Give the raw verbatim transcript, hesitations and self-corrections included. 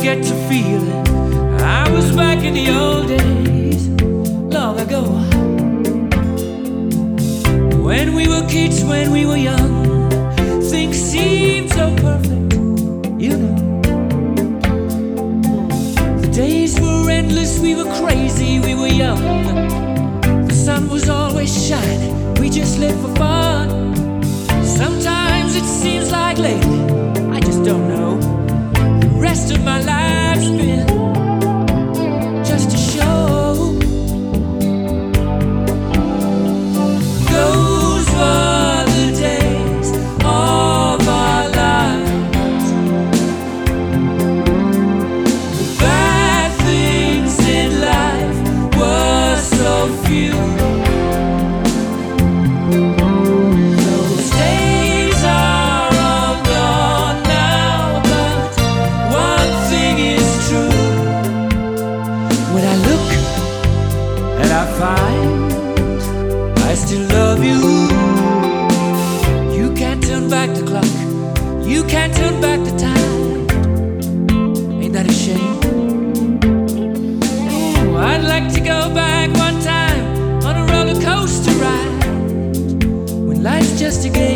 get to feeling I was back in the old days, long ago, when we were kids, when we were young. Things seemed so perfect, you know. The days were endless, we were crazy, we were young. The sun was always shining, we just lived for fun. Sometimes it seems like lately, I just don't know, the rest of my life's been just a show. Those were the days of our lives. The bad things in life were so few. Those days are all gone now, but one thing is true. When I look and I find I still love you, you can't turn back the clock, you can't turn back the time. Ain't that a shame? Ooh, I'd like to go back one time on a roller coaster ride, when life's just a game.